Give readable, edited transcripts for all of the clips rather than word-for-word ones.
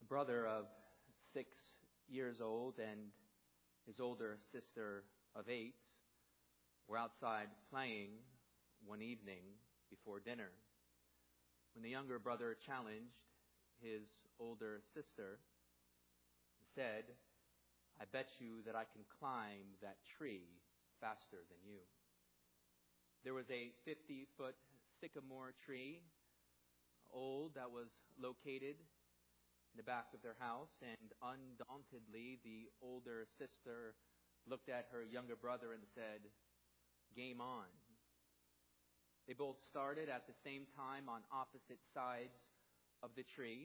brother of 6 years old and his older sister of 8 were outside playing one evening before dinner when the younger brother challenged his older sister and said, "I bet you that I can climb that tree faster than you." There was a 50-foot sycamore tree, old, that was located in the back of their house, and undauntedly the older sister looked at her younger brother and said, "Game on." They both started at the same time on opposite sides of the tree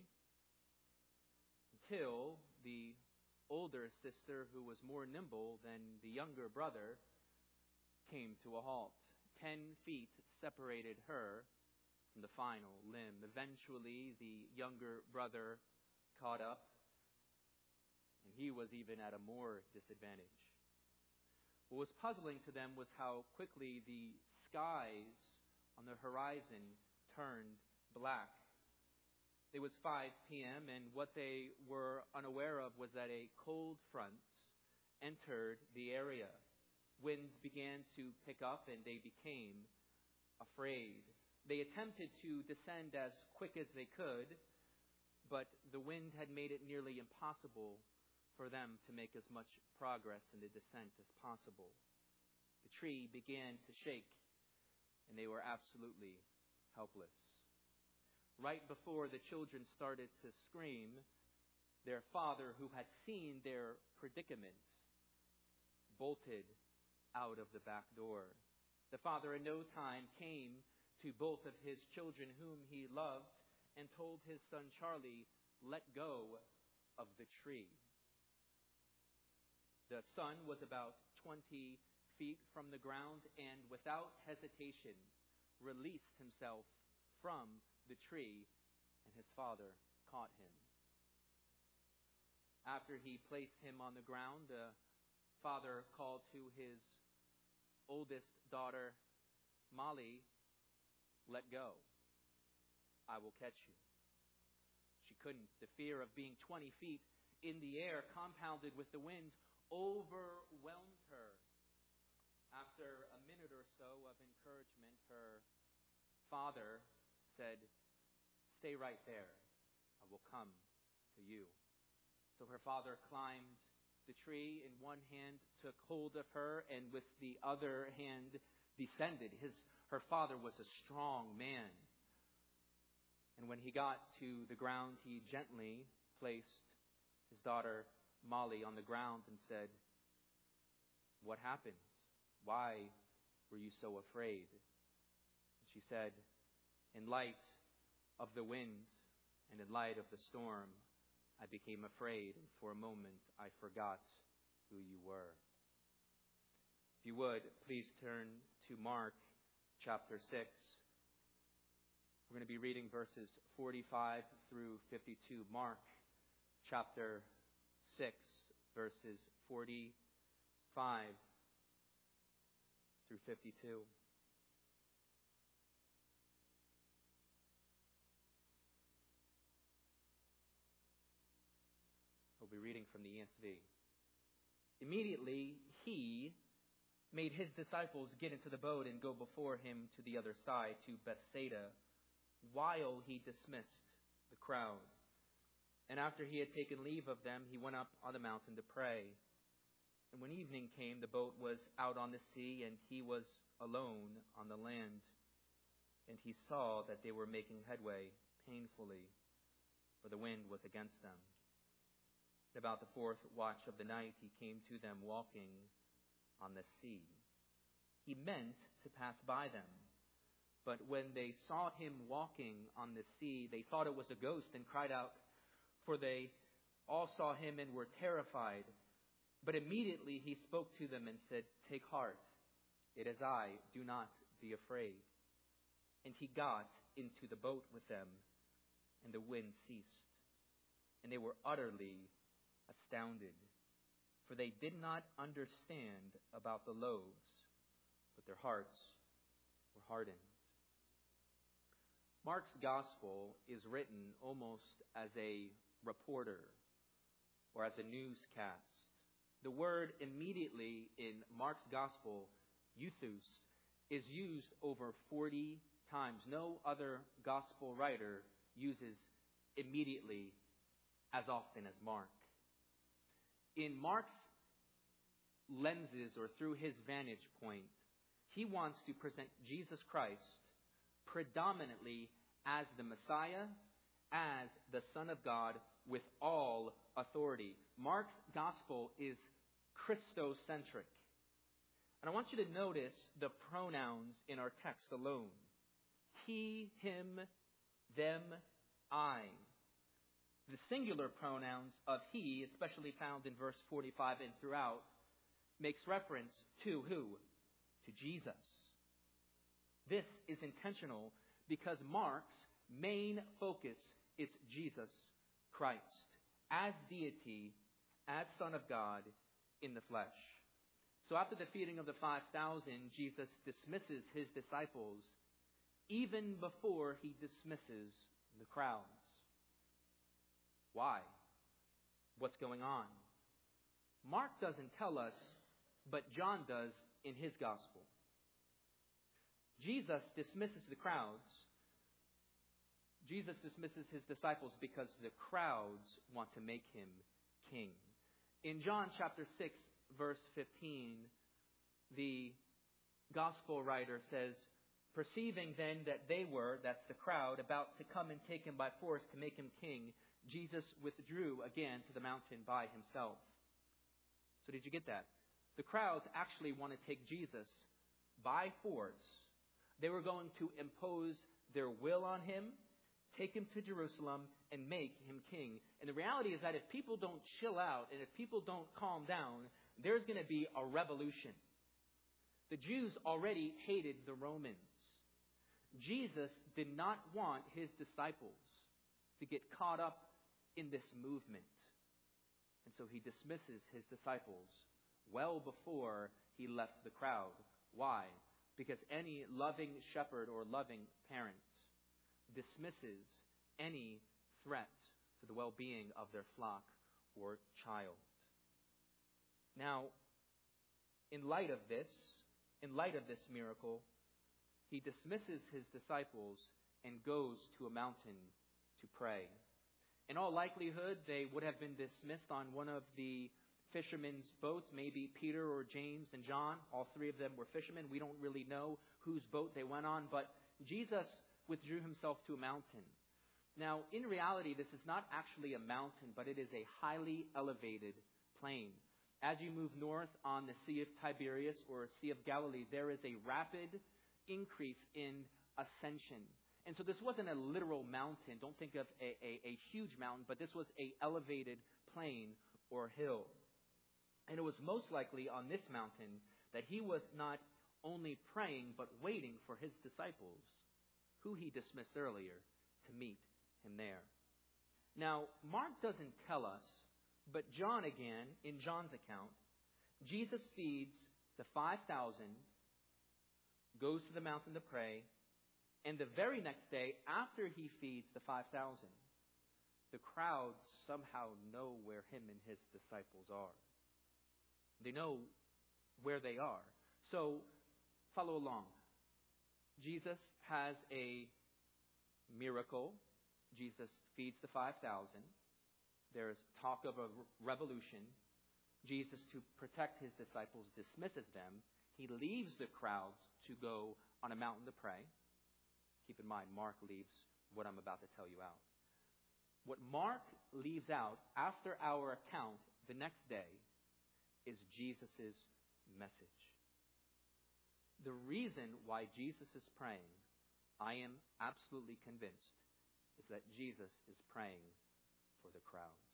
until the older sister, who was more nimble than the younger brother, came to a halt. 10 feet separated her from the final limb. Eventually, the younger brother caught up, and he was even at a more disadvantage. What was puzzling to them was how quickly the skies on the horizon turned black. It was 5 p.m., and what they were unaware of was that a cold front entered the area. Winds began to pick up, and they became afraid. They attempted to descend as quick as they could, but the wind had made it nearly impossible for them to make as much progress in the descent as possible. The tree began to shake, and they were absolutely helpless. Right before the children started to scream, their father, who had seen their predicament, bolted out of the back door. The father in no time came to both of his children whom he loved and told his son Charlie, "Let go of the tree." The son was about 20 feet from the ground and without hesitation released himself from the tree, and his father caught him. After he placed him on the ground, the father called to his oldest daughter, "Molly, let go. I will catch you." She couldn't. The fear of being 20 feet in the air, compounded with the wind, overwhelmed her. After a minute or so of encouragement, her father said, "Stay right there. I will come to you." So her father climbed the tree, in one hand took hold of her, and with the other hand descended. Her father was a strong man. And when he got to the ground, he gently placed his daughter Molly on the ground and said, "What happened? Why were you so afraid?" And she said, "In light of the wind and in light of the storm, I became afraid, and for a moment I forgot who you were." If you would, please turn to Mark chapter 6. We're going to be reading verses 45 through 52. Mark chapter 6, verses 45 through 52. We'll be reading from the ESV. Immediately, he made his disciples get into the boat and go before him to the other side, to Bethsaida, while he dismissed the crowd. And after he had taken leave of them, he went up on the mountain to pray. And when evening came, the boat was out on the sea, and he was alone on the land. And he saw that they were making headway painfully, for the wind was against them. At about the 4th watch of the night, he came to them walking on the sea. He meant to pass by them, but when they saw him walking on the sea, they thought it was a ghost and cried out, for they all saw him and were terrified. But immediately he spoke to them and said, "Take heart, it is I, do not be afraid." And he got into the boat with them, and the wind ceased. And they were utterly astounded, for they did not understand about the loaves, but their hearts were hardened. Mark's gospel is written almost as a reporter or as a newscast. The word immediately in Mark's gospel, euthus, is used over 40 times. No other gospel writer uses immediately as often as Mark. In Mark's lenses, or through his vantage point, he wants to present Jesus Christ predominantly as the Messiah, as the Son of God with all authority. Mark's gospel is Christocentric. And I want you to notice the pronouns in our text alone. He, him, them, I. The singular pronouns of he, especially found in verse 45 and throughout, makes reference to who? To Jesus. This is intentional because Mark's main focus is Jesus Christ as deity, as Son of God in the flesh. So after the feeding of the 5,000, Jesus dismisses his disciples even before he dismisses the crowds. Why? What's going on? Mark doesn't tell us, but John does in his gospel. Jesus dismisses the crowds. Jesus dismisses his disciples because the crowds want to make him king. In John chapter 6, verse 15, the gospel writer says, perceiving then that they were, that's the crowd, about to come and take him by force to make him king, Jesus withdrew again to the mountain by himself. So did you get that? The crowds actually want to take Jesus by force. They were going to impose their will on him, take him to Jerusalem, and make him king. And the reality is that if people don't chill out and if people don't calm down, there's going to be a revolution. The Jews already hated the Romans. Jesus did not want his disciples to get caught up in this movement. And so he dismisses his disciples well before he left the crowd. Why? Because any loving shepherd or loving parent dismisses any threat to the well-being of their flock or child. Now, in light of this miracle, he dismisses his disciples and goes to a mountain to pray. In all likelihood, they would have been dismissed on one of the fishermen's boats, maybe Peter or James and John. All three of them were fishermen. We don't really know whose boat they went on, but Jesus withdrew himself to a mountain. Now, in reality, this is not actually a mountain, but it is a highly elevated plain. As you move north on the Sea of Tiberias or Sea of Galilee, there is a rapid increase in ascension. And so this wasn't a literal mountain. Don't think of a huge mountain, but this was an elevated plain or hill. And it was most likely on this mountain that he was not only praying, but waiting for his disciples, who he dismissed earlier, to meet him there. Now, Mark doesn't tell us, but John again, in John's account, Jesus feeds the 5,000, goes to the mountain to pray, and the very next day, after he feeds the 5,000, the crowds somehow know where him and his disciples are. They know where they are. So, follow along. Jesus has a miracle. Jesus feeds the 5,000. There's talk of a revolution. Jesus, to protect his disciples, dismisses them. He leaves the crowds to go on a mountain to pray. Keep in mind, Mark leaves what I'm about to tell you out. What Mark leaves out after our account the next day is Jesus' message. The reason why Jesus is praying, I am absolutely convinced, is that Jesus is praying for the crowds.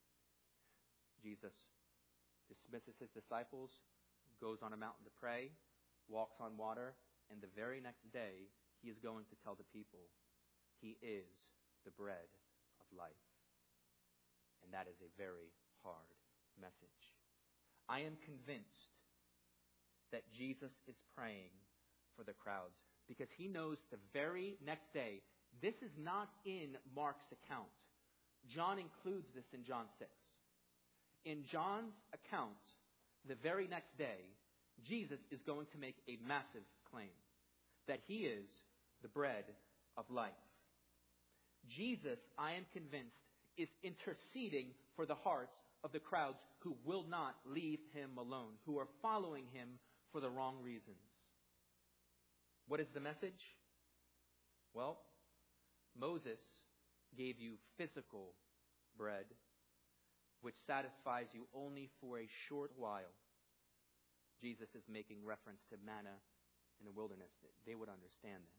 Jesus dismisses his disciples, goes on a mountain to pray, walks on water, and the very next day, he is going to tell the people, he is the bread of life. And that is a very hard message. I am convinced that Jesus is praying for the crowds because he knows the very next day, this is not in Mark's account. John includes this in John 6. In John's account, the very next day, Jesus is going to make a massive claim that he is the bread of life. Jesus, I am convinced, is interceding for the hearts of the crowds who will not leave him alone, who are following him for the wrong reasons. What is the message? Well, Moses gave you physical bread, which satisfies you only for a short while. Jesus is making reference to manna in the wilderness. They would understand this.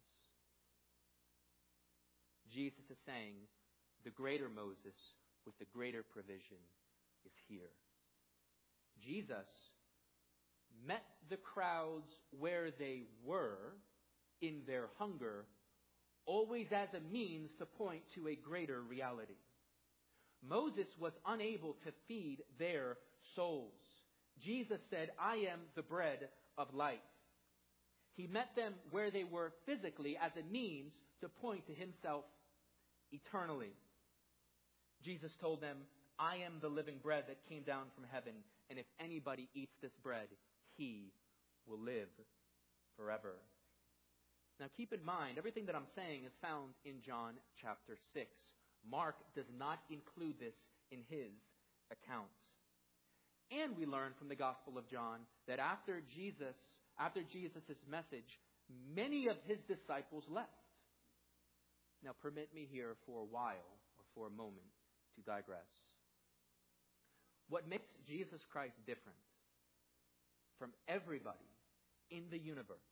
Jesus is saying the greater Moses with the greater provision is here. Jesus met the crowds where they were in their hunger, always as a means to point to a greater reality. Moses was unable to feed their souls. Jesus said, I am the bread of life. He met them where they were physically as a means to point to himself eternally. Jesus told them, I am the living bread that came down from heaven, and if anybody eats this bread, he will live forever. Now keep in mind, everything that I'm saying is found in John chapter 6. Mark does not include this in his account. And we learn from the Gospel of John that after Jesus' message, many of his disciples left. Now permit me here for a while, or for a moment, to digress. What makes Jesus Christ different from everybody in the universe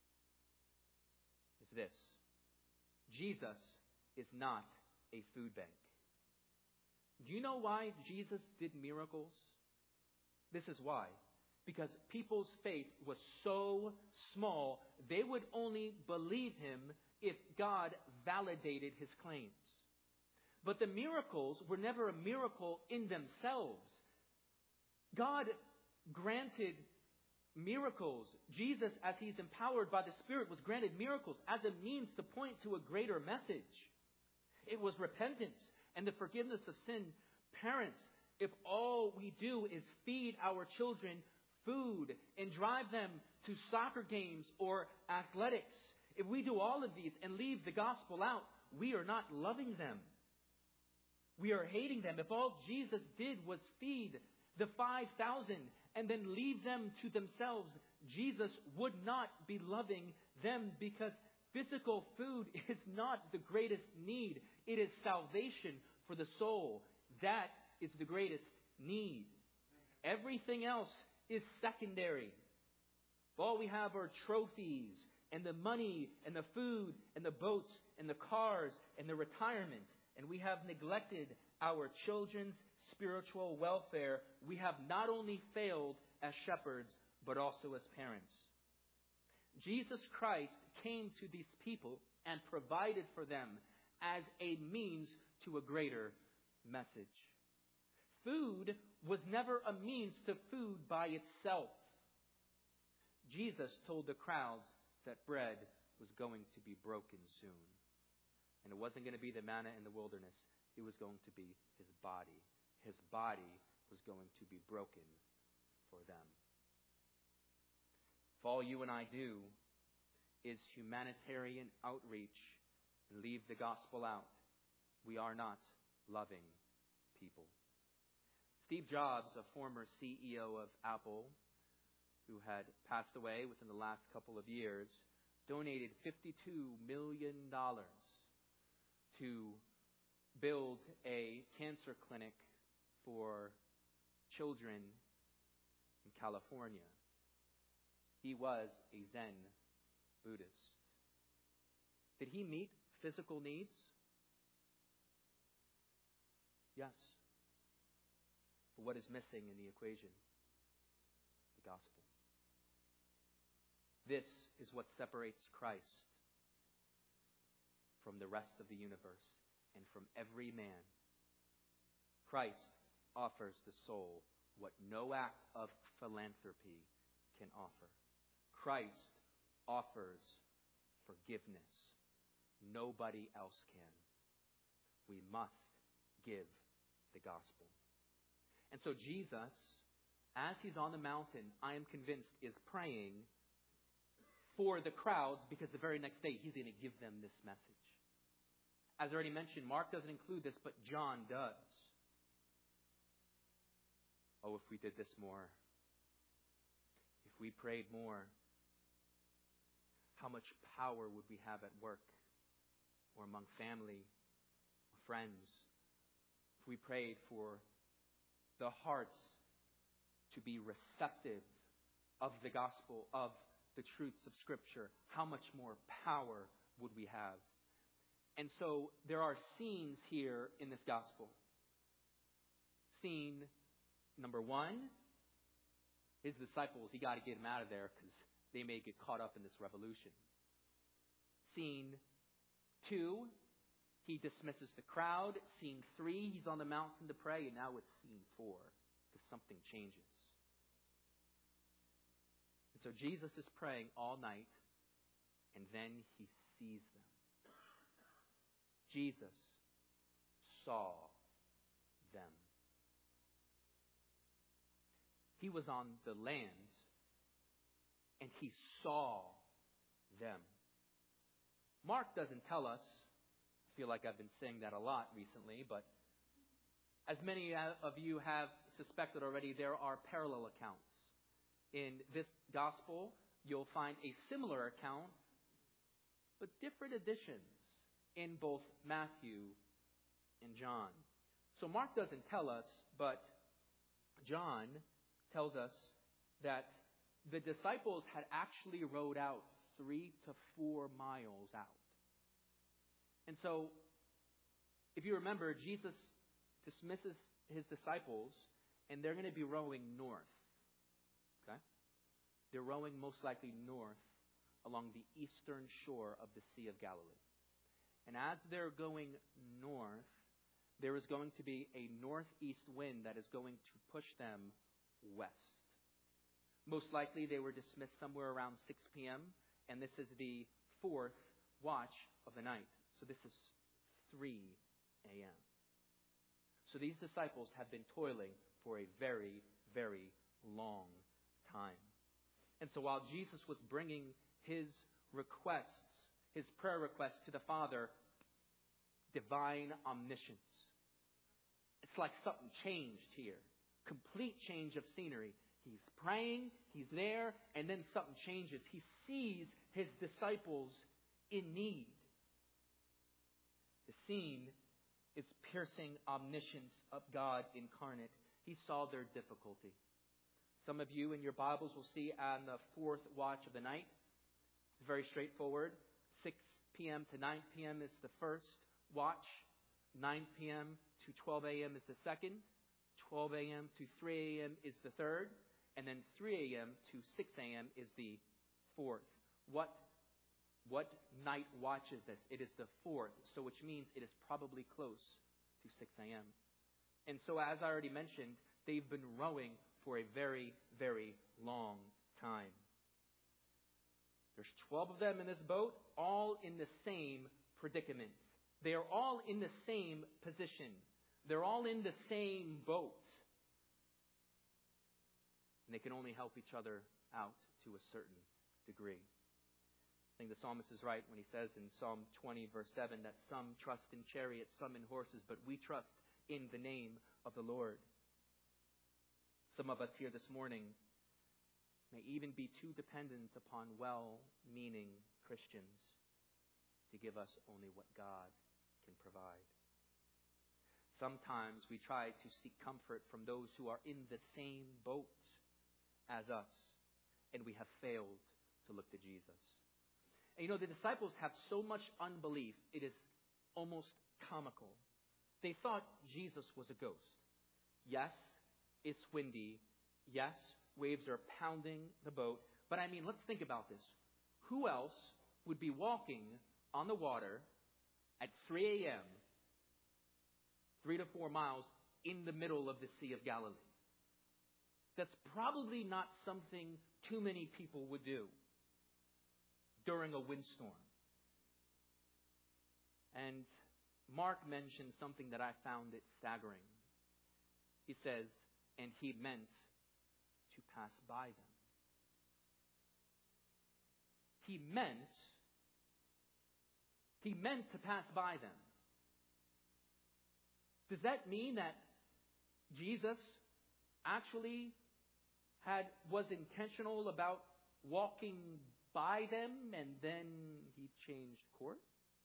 is this. Jesus is not a food bank. Do you know why Jesus did miracles? This is why. Because people's faith was so small, they would only believe him if God validated his claims. But the miracles were never a miracle in themselves. God granted miracles. Jesus, as he's empowered by the Spirit, was granted miracles as a means to point to a greater message. It was repentance and the forgiveness of sin. Parents, if all we do is feed our children food and drive them to soccer games or athletics, if we do all of these and leave the gospel out, we are not loving them. We are hating them. If all Jesus did was feed the 5,000 and then leave them to themselves, Jesus would not be loving them, because physical food is not the greatest need. It is salvation for the soul. That is the greatest need. Everything else is secondary. All we have are trophies and the money and the food and the boats and the cars and the retirement. And we have neglected our children's spiritual welfare. We have not only failed as shepherds, but also as parents. Jesus Christ came to these people and provided for them as a means to a greater message. Food was never a means to food by itself. Jesus told the crowds that bread was going to be broken soon. And it wasn't going to be the manna in the wilderness. It was going to be his body. His body was going to be broken for them. If all you and I do is humanitarian outreach and leave the gospel out, we are not loving people. Steve Jobs, a former CEO of Apple, who had passed away within the last couple of years, donated $52 million to build a cancer clinic for children in California. He was a Zen Buddhist. Did he meet physical needs? Yes. But what is missing in the equation? The gospel. This is what separates Christ from the rest of the universe and from every man. Christ offers the soul what no act of philanthropy can offer. Christ offers forgiveness. Nobody else can. We must give the gospel. And so Jesus, as he's on the mountain, I am convinced, is praying for the crowds because the very next day he's going to give them this message. As I already mentioned, Mark doesn't include this, but John does. Oh, if we did this more. If we prayed more, how much power would we have at work or among family or friends? If we prayed for the hearts to be receptive of the gospel, of the truths of Scripture, how much more power would we have? And so there are scenes here in this gospel. Scene number 1, his disciples, he got to get them out of there because they may get caught up in this revolution. Scene 2, he dismisses the crowd. Scene 3, he's on the mountain to pray. And now it's scene 4 because something changes. And so Jesus is praying all night and then he sees them. Jesus saw them. He was on the land and he saw them. Mark doesn't tell us. I feel like I've been saying that a lot recently, but as many of you have suspected already, there are parallel accounts. In this gospel, you'll find a similar account, but different editions in both Matthew and John. So Mark doesn't tell us, but John tells us that the disciples had actually rowed out 3 to 4 miles out. And so, if you remember, Jesus dismisses his disciples, and they're going to be rowing north. Okay? They're rowing most likely north along the eastern shore of the Sea of Galilee. And as they're going north, there is going to be a northeast wind that is going to push them west. Most likely they were dismissed somewhere around 6 p.m., and this is the 4th watch of the night. So this is 3 a.m. So these disciples have been toiling for a very, very long time. And so while Jesus was bringing his requests, his prayer requests to the Father, divine omniscience. It's like something changed here. Complete change of scenery. He's praying, he's there, and then something changes. He sees his disciples in need. The scene is piercing omniscience of God incarnate. He saw their difficulty. Some of you in your Bibles will see on the 4th watch of the night. It's very straightforward. 6 p.m. to 9 p.m. is the first watch. 9 p.m. to 12 a.m. is the second. 12 a.m. to 3 a.m. is the third. And then 3 a.m. to 6 a.m. is the fourth. What night watch is this? It is the 4th, so which means it is probably close to 6 a.m. And so, as I already mentioned, they've been rowing for a very, very long time. There's 12 of them in this boat, all in the same predicament. They are all in the same position. They're all in the same boat. And they can only help each other out to a certain degree. I think the psalmist is right when he says in Psalm 20, verse 7, that some trust in chariots, some in horses, but we trust in the name of the Lord. Some of us here this morning may even be too dependent upon well-meaning Christians to give us only what God can provide. Sometimes we try to seek comfort from those who are in the same boat as us, and we have failed to look to Jesus. And the disciples have so much unbelief, it is almost comical. They thought Jesus was a ghost. Yes, it's windy. Yes, waves are pounding the boat. But let's think about this. Who else would be walking on the water at 3 a.m., 3 to 4 miles in the middle of the Sea of Galilee? That's probably not something too many people would do during a windstorm. And Mark mentions something that I found it staggering. He says, and he meant to pass by them. He meant to pass by them. Does that mean that Jesus actually was intentional about walking by them and then he changed course?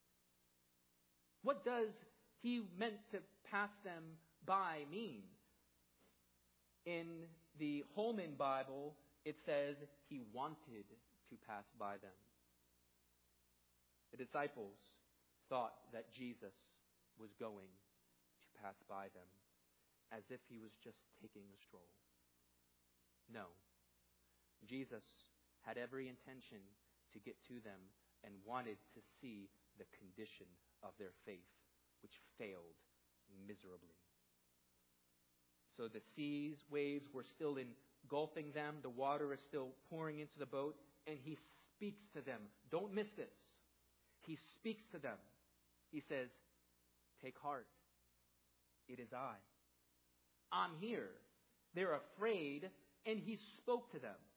What does he meant to pass them by mean? In the Holman Bible, it says he wanted to pass by them. The disciples thought that Jesus was going to pass by them as if he was just taking a stroll. No. Jesus had every intention to get to them and wanted to see the condition of their faith, which failed miserably. So the seas, waves were still engulfing them. The water is still pouring into the boat. And he speaks to them. Don't miss this. He speaks to them. He says, take heart. It is I. I'm here. They're afraid. And he spoke to them.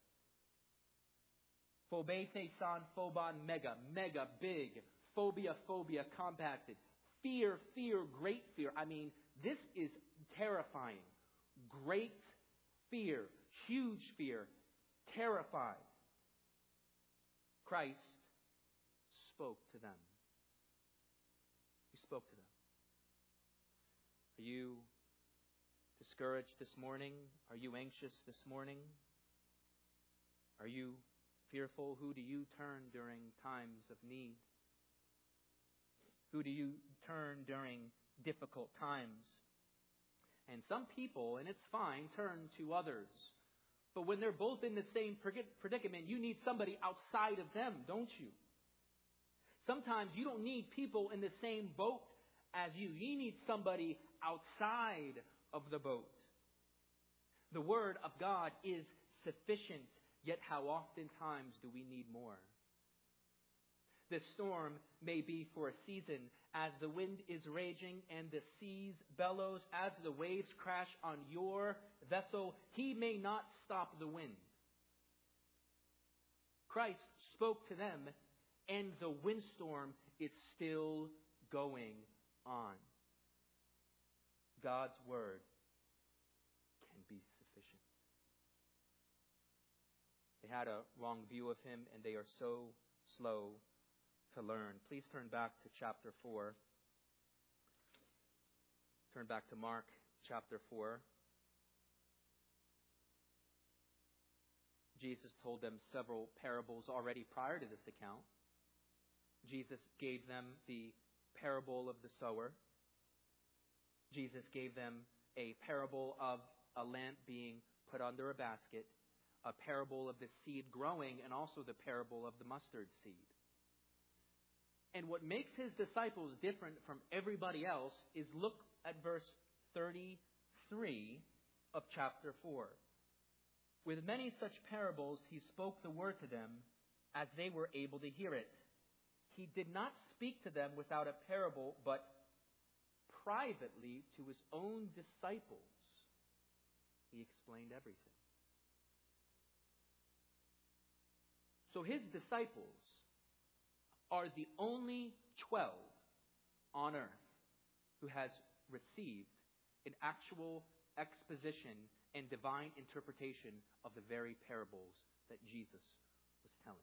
Phobete san phobon mega. Mega, big. Phobia, phobia, compacted. Fear, fear, great fear. I mean, this is terrifying. Great fear. Huge fear. Terrified. Christ spoke to them. He spoke to them. Are you discouraged this morning? Are you anxious this morning? Are you fearful? Who do you turn during times of need? Who do you turn during difficult times? And some people, and it's fine, turn to others. But when they're both in the same predicament, you need somebody outside of them, don't you? Sometimes you don't need people in the same boat as you. You need somebody outside of the boat. The Word of God is sufficient, yet how oftentimes do we need more? This storm may be for a season as the wind is raging and the seas bellows, as the waves crash on your vessel. He may not stop the wind. Christ spoke to them and the windstorm is still going on. God's word can be sufficient. They had a wrong view of him and they are so slow to learn. Please turn back to chapter 4. Turn back to Mark chapter 4. Jesus told them several parables already prior to this account. Jesus gave them the parable of the sower. Jesus gave them a parable of a lamp being put under a basket, a parable of the seed growing, and also the parable of the mustard seed. And what makes his disciples different from everybody else is look at verse 33 of chapter 4. With many such parables, he spoke the word to them as they were able to hear it. He did not speak to them without a parable, but privately to his own disciples, he explained everything. So his disciples are the only 12 on earth who has received an actual exposition and divine interpretation of the very parables that Jesus was telling.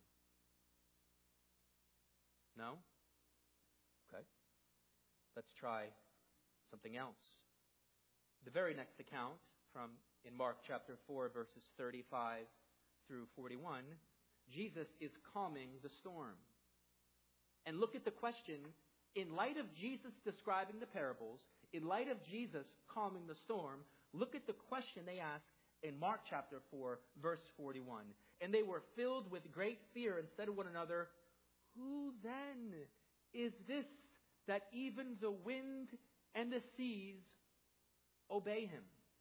No? Okay. Let's try something else. The very next account in Mark chapter 4, verses 35 through 41, Jesus is calming the storm. And look at the question, in light of Jesus describing the parables, in light of Jesus calming the storm, look at the question they ask in Mark chapter 4, verse 41. And they were filled with great fear and said to one another, "Who then is this that even the wind and the seas obey him?"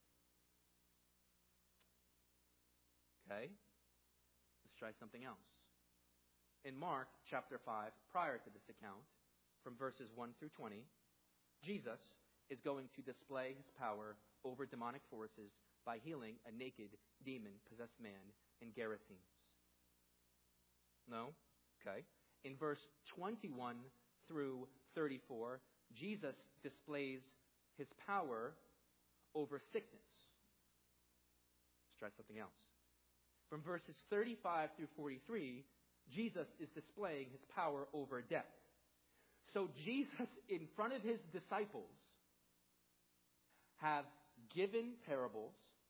Okay, let's try something else. In Mark chapter 5, prior to this account, from verses 1 through 20, Jesus is going to display his power over demonic forces by healing a naked, demon-possessed man in Gerasenes. No? Okay. In verse 21 through 34, Jesus displays his power over sickness. Let's try something else. From verses 35 through 43, Jesus is displaying his power over death. So Jesus, in front of his disciples, have given parables,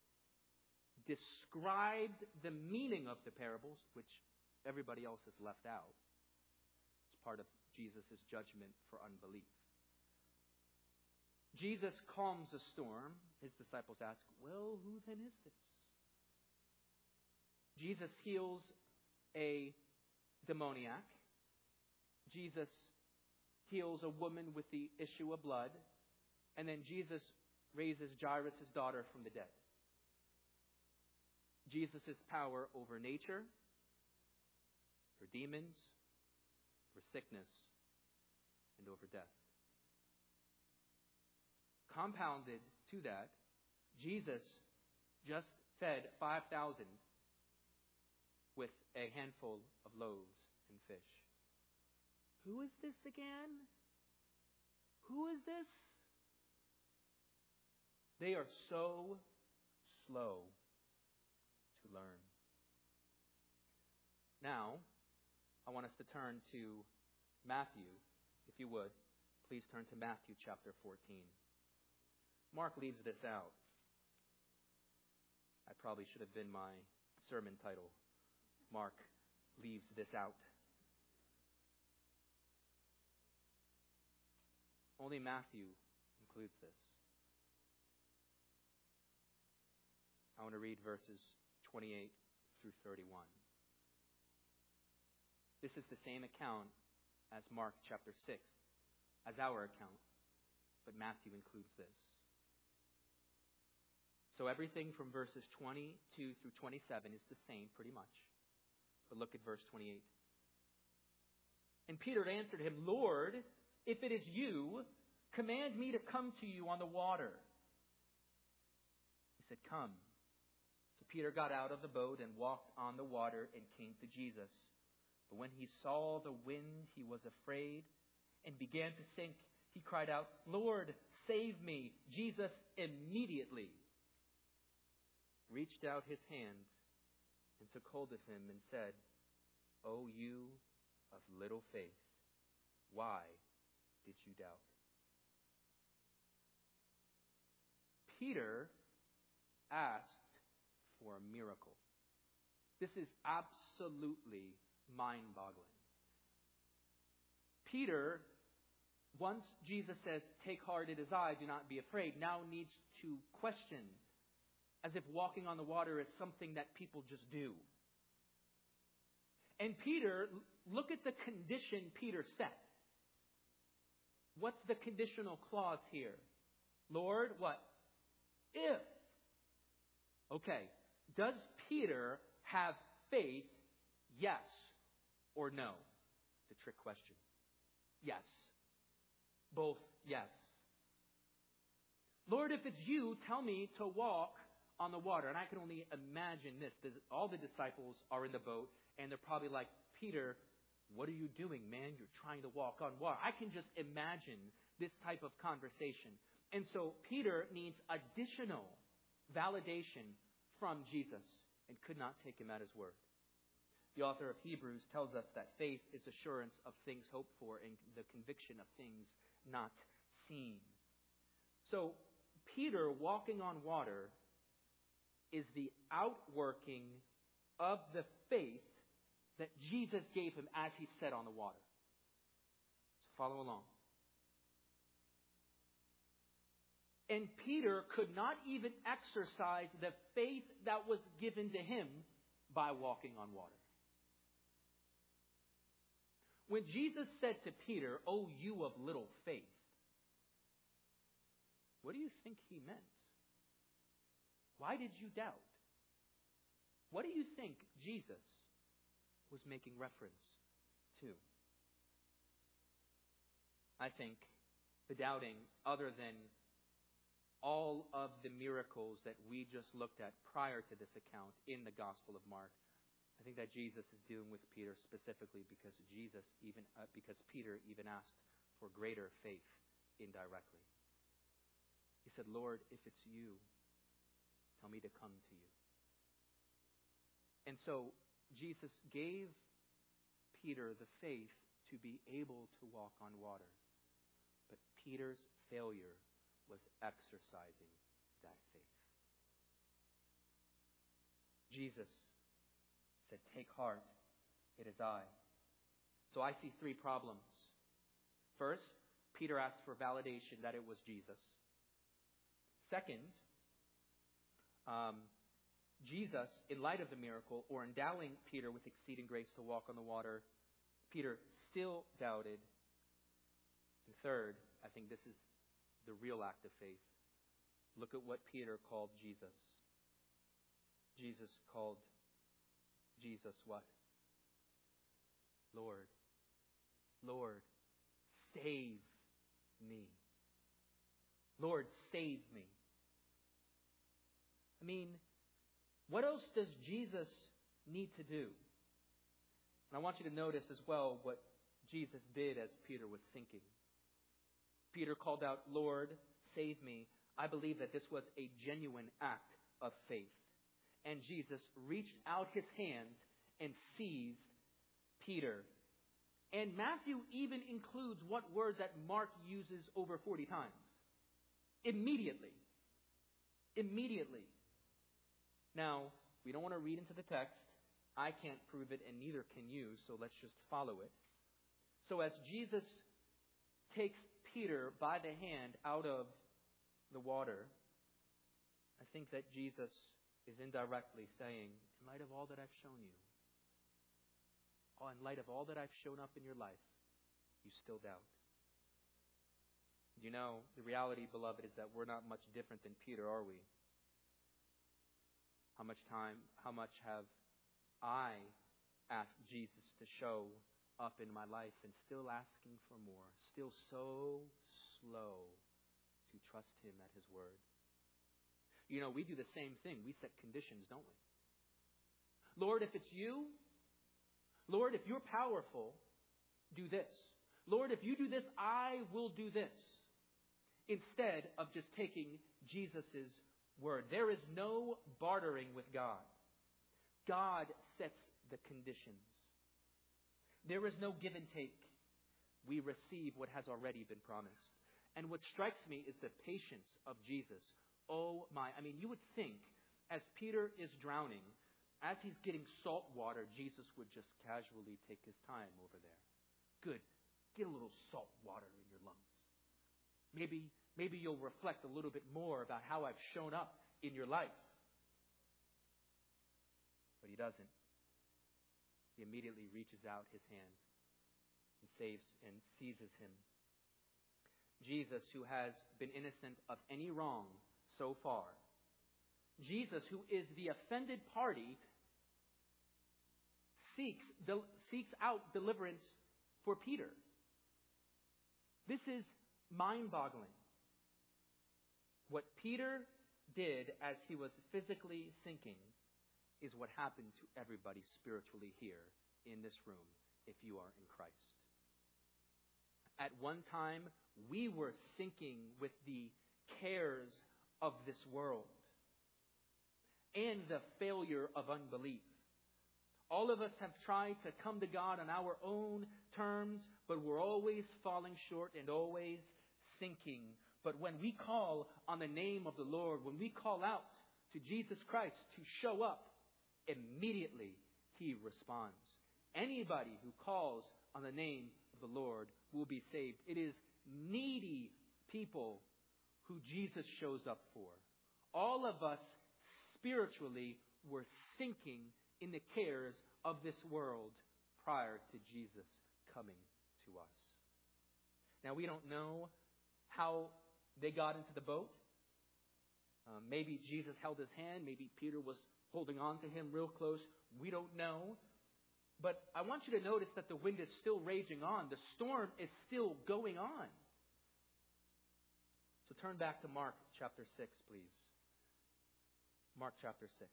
described the meaning of the parables, which everybody else has left out. It's part of Jesus' judgment for unbelief. Jesus calms a storm. His disciples ask, well, who then is this? Jesus heals a demoniac. Jesus heals a woman with the issue of blood. And then Jesus raises Jairus' daughter from the dead. Jesus' power over nature, for demons, for sickness, and over death. Compounded to that, Jesus just fed 5,000 with a handful of loaves and fish. Who is this again? Who is this? They are so slow to learn. Now, I want us to turn to Matthew. If you would, please turn to Matthew chapter 14. Mark leaves this out. That probably should have been my sermon title. Mark leaves this out. Only Matthew includes this. I want to read verses 28 through 31. This is the same account as Mark chapter 6, as our account, but Matthew includes this. So everything from verses 22 through 27 is the same, pretty much. But look at verse 28. And Peter answered him, Lord, if it is you, command me to come to you on the water. He said, come. So Peter got out of the boat and walked on the water and came to Jesus. But when he saw the wind, he was afraid and began to sink. He cried out, Lord, save me. Jesus immediately reached out his hand and took hold of him and said, O you of little faith, why did you doubt? Peter asked for a miracle. This is absolutely mind-boggling. Peter, once Jesus says, take heart, it is I, do not be afraid, now needs to question, as if walking on the water is something that people just do. And Peter, look at the condition Peter set. What's the conditional clause here? Lord, what? If. Okay. Does Peter have faith? Yes or no? It's a trick question. Yes. Both yes. Lord, if it's you, tell me to walk on the water. And I can only imagine this. All the disciples are in the boat, and they're probably like, Peter, what are you doing, man? You're trying to walk on water. I can just imagine this type of conversation. And so Peter needs additional validation from Jesus and could not take him at his word. The author of Hebrews tells us that faith is assurance of things hoped for and the conviction of things not seen. So Peter walking on water is the outworking of the faith that Jesus gave him as he sat on the water. So follow along. And Peter could not even exercise the faith that was given to him by walking on water. When Jesus said to Peter, "O you of little faith," what do you think he meant? Why did you doubt? What do you think Jesus was making reference to? I think the doubting, other than all of the miracles that we just looked at prior to this account in the Gospel of Mark. I think that Jesus is dealing with Peter specifically because Peter even asked for greater faith indirectly. He said, Lord, if it's you, tell me to come to you. And so Jesus gave Peter the faith to be able to walk on water. But Peter's failure was exercising that faith. Jesus said, take heart, it is I. So I see three problems. First, Peter asked for validation that it was Jesus. Second, Jesus, in light of the miracle, or endowing Peter with exceeding grace to walk on the water, Peter still doubted. And third, I think this is the real act of faith. Look at what Peter called Jesus. Jesus called Jesus what? Lord. Lord, save me. Lord, save me. I mean, what else does Jesus need to do? And I want you to notice as well what Jesus did as Peter was sinking. Peter called out, Lord, save me. I believe that this was a genuine act of faith. And Jesus reached out his hand and seized Peter. And Matthew even includes what word that Mark uses over 40 times. Immediately. Immediately. Now, we don't want to read into the text. I can't prove it, and neither can you, so let's just follow it. So as Jesus takes Peter by the hand out of the water, I think that Jesus is indirectly saying, in light of all that I've shown you, in light of all that I've shown up in your life, you still doubt. You know, the reality, beloved, is that we're not much different than Peter, are we? How much have I asked Jesus to show up in my life and still asking for more, still so slow to trust him at his word? You know, we do the same thing. We set conditions, don't we? Lord, if it's you, Lord, if you're powerful, do this. Lord, if you do this, I will do this. Instead of just taking Jesus' word. There is no bartering with God. God sets the conditions. There is no give and take. We receive what has already been promised. And what strikes me is the patience of Jesus. Oh my, I mean, you would think as Peter is drowning, as he's getting salt water, Jesus would just casually take his time over there. Good. Get a little salt water in your lungs. Maybe you'll reflect a little bit more about how I've shown up in your life. But he doesn't. He immediately reaches out his hand and saves and seizes him. Jesus, who has been innocent of any wrong so far, Jesus, who is the offended party, seeks out deliverance for Peter. This is mind-boggling. What Peter did as he was physically sinking is what happened to everybody spiritually here in this room if you are in Christ. At one time, we were sinking with the cares of this world and the failure of unbelief. All of us have tried to come to God on our own terms, but we're always falling short and always sinking. But when we call on the name of the Lord, when we call out to Jesus Christ to show up, immediately he responds. Anybody who calls on the name of the Lord will be saved. It is needy people who Jesus shows up for. All of us spiritually were sinking in the cares of this world prior to Jesus coming to us. Now, we don't know how they got into the boat. Maybe Jesus held his hand. Maybe Peter was holding on to him real close. We don't know. But I want you to notice that the wind is still raging on. The storm is still going on. So turn back to Mark chapter 6, please. Mark chapter 6.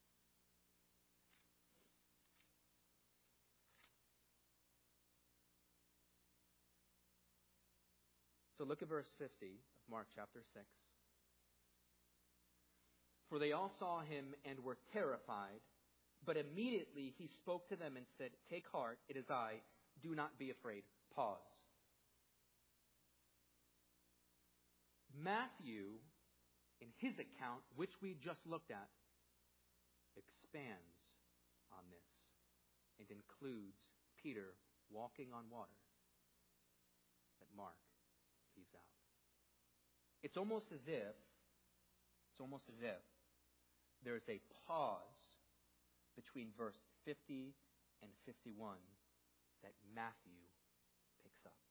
So look at verse 50 of Mark chapter 6. For they all saw him and were terrified, but immediately he spoke to them and said, "Take heart, it is I. Do not be afraid." Pause. Matthew, in his account, which we just looked at, expands on this and includes Peter walking on water that Mark leaves out. It's almost as if there's a pause between verse 50 and 51 that Matthew picks up.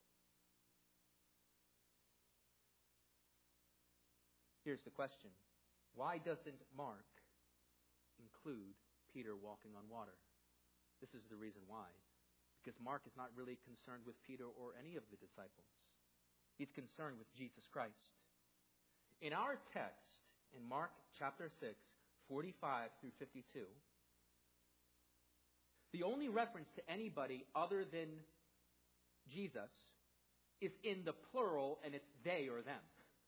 Here's the question. Why doesn't Mark include Peter walking on water? This is the reason why. Because Mark is not really concerned with Peter or any of the disciples. He's concerned with Jesus Christ. In our text, in Mark chapter 6, 45 through 52, the only reference to anybody other than Jesus is in the plural, and it's they or them.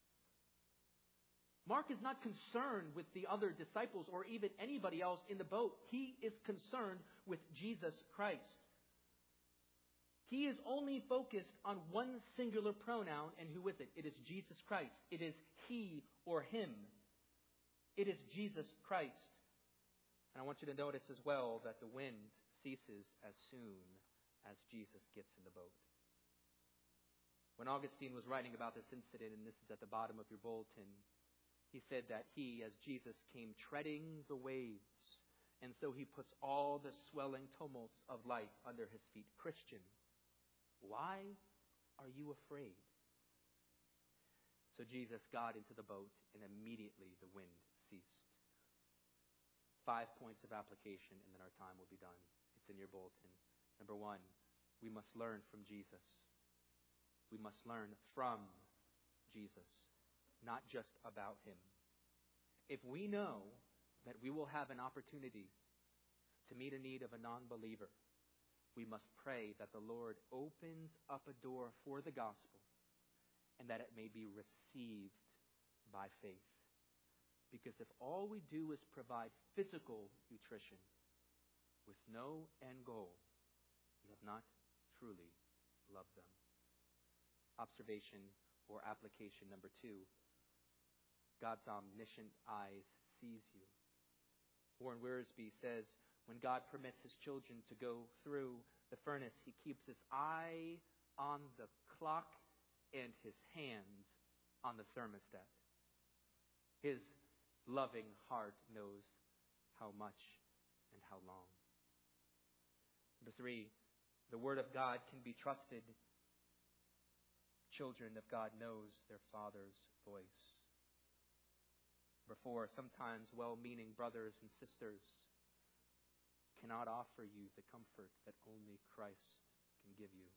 Mark is not concerned with the other disciples or even anybody else in the boat. He is concerned with Jesus Christ. He is only focused on one singular pronoun, and who is it? It is Jesus Christ. It is he or him. It is Jesus Christ. And I want you to notice as well that the wind ceases as soon as Jesus gets in the boat. When Augustine was writing about this incident, and this is at the bottom of your bulletin, he said that he, as Jesus, came treading the waves, and so he puts all the swelling tumults of life under his feet. Christian, why are you afraid? So Jesus got into the boat, and immediately the wind ceased. 5 points of application, and then our time will be done. It's in your bulletin. Number 1, we must learn from Jesus. We must learn from Jesus, not just about him. If we know that we will have an opportunity to meet a need of a non-believer, we must pray that the Lord opens up a door for the gospel and that it may be received by faith. Because if all we do is provide physical nutrition with no end goal, we have not truly loved them. Observation or application number 2. God's omniscient eyes sees you. Warren Wiersbe says, when God permits his children to go through the furnace, he keeps his eye on the clock and his hands on the thermostat. His loving heart knows how much and how long. Number 3, the Word of God can be trusted. Children of God knows their Father's voice. Number 4, sometimes well-meaning brothers and sisters cannot offer you the comfort that only Christ can give you.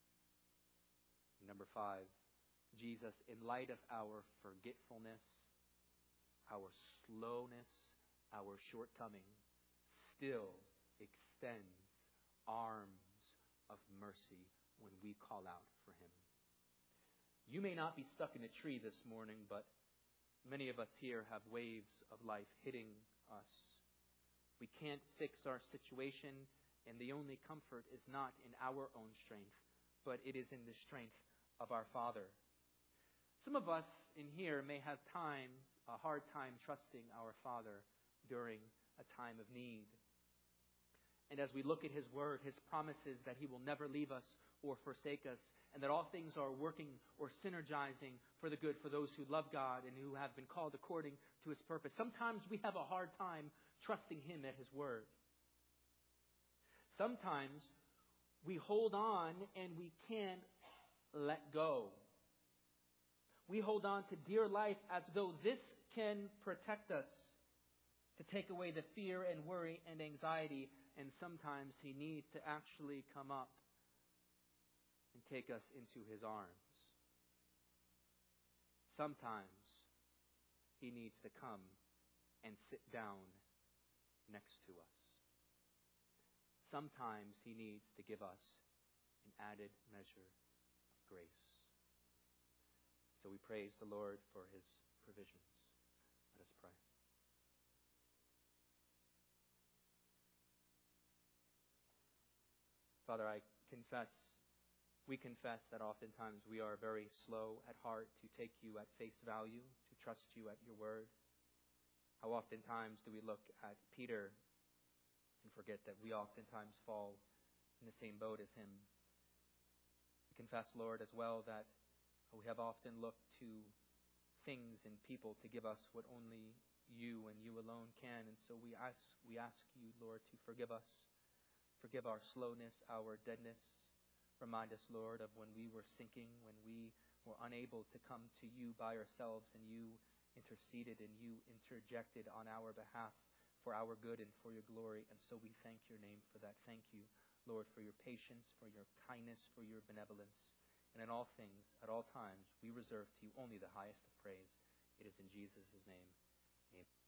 Number 5, Jesus, in light of our forgetfulness, our slowness, our shortcoming, still extends arms of mercy when we call out for him. You may not be stuck in a tree this morning, but many of us here have waves of life hitting us. We can't fix our situation, and the only comfort is not in our own strength, but it is in the strength of our Father. Some of us in here may have a hard time trusting our Father during a time of need. And as we look at his word, his promises that he will never leave us or forsake us, and that all things are working or synergizing for the good for those who love God and who have been called according to his purpose. Sometimes we have a hard time trusting him at his word. Sometimes we hold on and we can't let go. We hold on to dear life as though this can protect us, to take away the fear and worry and anxiety. And sometimes he needs to actually come up and take us into his arms. Sometimes He needs to come and sit down next to us. Sometimes He needs to give us an added measure of grace. So we praise the Lord for His provisions. Let us pray. Father, we confess that oftentimes we are very slow at heart to take you at face value, to trust you at your word. How oftentimes do we look at Peter and forget that we oftentimes fall in the same boat as him. We confess, Lord, as well that we have often looked to things and people to give us what only you and you alone can. And so we ask you, Lord, to forgive us. Forgive our slowness, our deadness. Remind us, Lord, of when we were sinking, when we were unable to come to you by ourselves, and you interceded and you interjected on our behalf for our good and for your glory. And so we thank your name for that. Thank you, Lord, for your patience, for your kindness, for your benevolence. And in all things, at all times, we reserve to you only the highest of praise. It is in Jesus' name. Amen.